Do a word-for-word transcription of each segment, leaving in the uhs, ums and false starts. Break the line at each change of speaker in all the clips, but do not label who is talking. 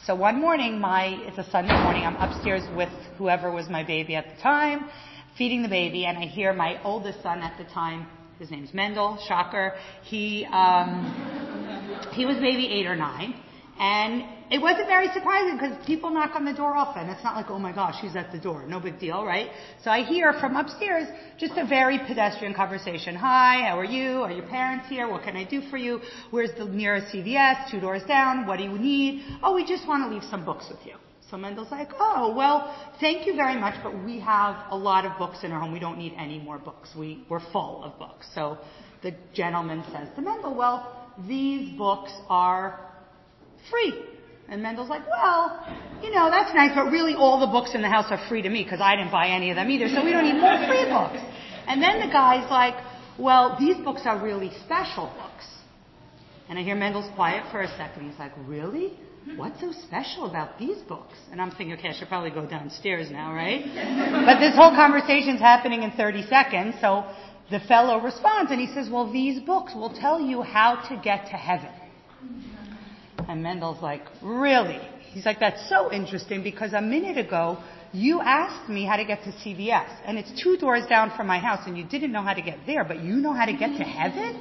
So one morning, my, it's a Sunday morning, I'm upstairs with whoever was my baby at the time, feeding the baby, and I hear my oldest son at the time, his name's Mendel, shocker, he, um, he was maybe eight or nine, and it wasn't very surprising because people knock on the door often. It's not like, oh my gosh, he's at the door. No big deal, right? So I hear from upstairs just a very pedestrian conversation. Hi, how are you? Are your parents here? What can I do for you? Where's the nearest C V S? Two doors down. What do you need? Oh, we just want to leave some books with you. So Mendel's like, oh, well, thank you very much, but we have a lot of books in our home. We don't need any more books. We, we're full of books. So the gentleman says to Mendel, well, these books are free. And Mendel's like, well, you know, that's nice, but really all the books in the house are free to me because I didn't buy any of them either, so we don't need more free books. And then the guy's like, well, these books are really special books. And I hear Mendel's quiet for a second. He's like, really? What's so special about these books? And I'm thinking, okay, I should probably go downstairs now, right? But this whole conversation's happening in thirty seconds, so the fellow responds and he says, well, these books will tell you how to get to heaven. And Mendel's like, really? He's like, that's so interesting because a minute ago you asked me how to get to C V S and it's two doors down from my house and you didn't know how to get there, but you know how to get to heaven?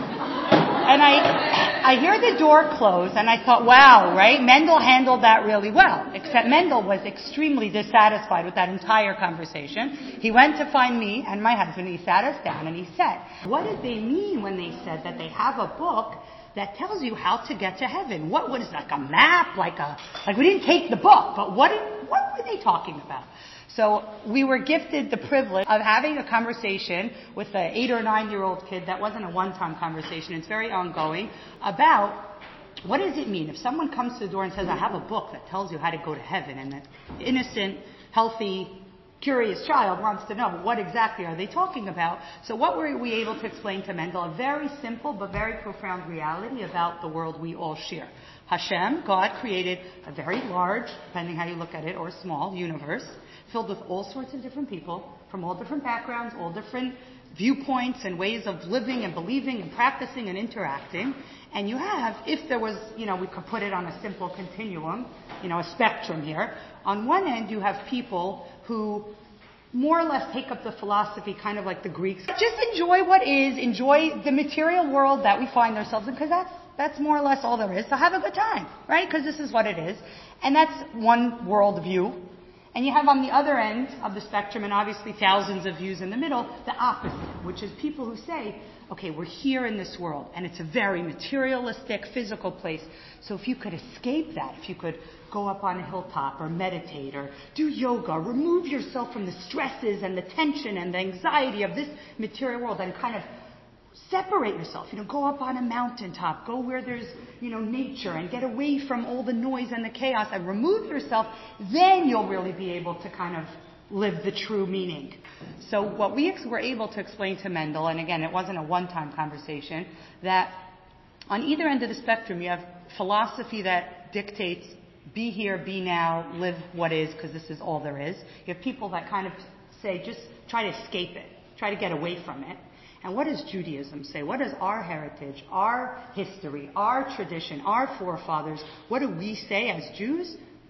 And I, I hear the door close and I thought, wow, right? Mendel handled that really well, except Mendel was extremely dissatisfied with that entire conversation. He went to find me and my husband and he sat us down and he said, what did they mean when they said that they have a book that tells you how to get to heaven? What was like a map, like a, like we didn't take the book, but what did, what were they talking about? So we were gifted the privilege of having a conversation with an eight or nine year old kid that wasn't a one-time conversation, it's very ongoing, about what does it mean if someone comes to the door and says, I have a book that tells you how to go to heaven, and that innocent, healthy, curious child wants to know what exactly are they talking about. So what were we able to explain to Mendel? A very simple but very profound reality about the world we all share. Hashem, God, created a very large, depending how you look at it, or small universe, filled with all sorts of different people from all different backgrounds, all different viewpoints and ways of living and believing and practicing and interacting. And you have, if there was, you know, we could put it on a simple continuum, you know, a spectrum here. On one end, you have people who more or less take up the philosophy kind of like the Greeks. Just enjoy what is, enjoy the material world that we find ourselves in, because that's, that's more or less all there is. So have a good time, right? Because this is what it is. And that's one world view. And you have on the other end of the spectrum, and obviously thousands of views in the middle, the opposite, which is people who say, okay, we're here in this world, and it's a very materialistic, physical place. So if you could escape that, if you could go up on a hilltop or meditate or do yoga, remove yourself from the stresses and the tension and the anxiety of this material world and kind of separate yourself, you know, go up on a mountaintop, go where there's, you know, nature and get away from all the noise and the chaos and remove yourself, then you'll really be able to kind of live the true meaning. So what we ex- were able to explain to Mendel, and again, it wasn't a one-time conversation, that on either end of the spectrum, you have philosophy that dictates be here, be now, live what is, because this is all there is. You have people that kind of say, just try to escape it, try to get away from it. And what does Judaism say? What is our heritage, our history, our tradition, our forefathers? What do we say as Jews?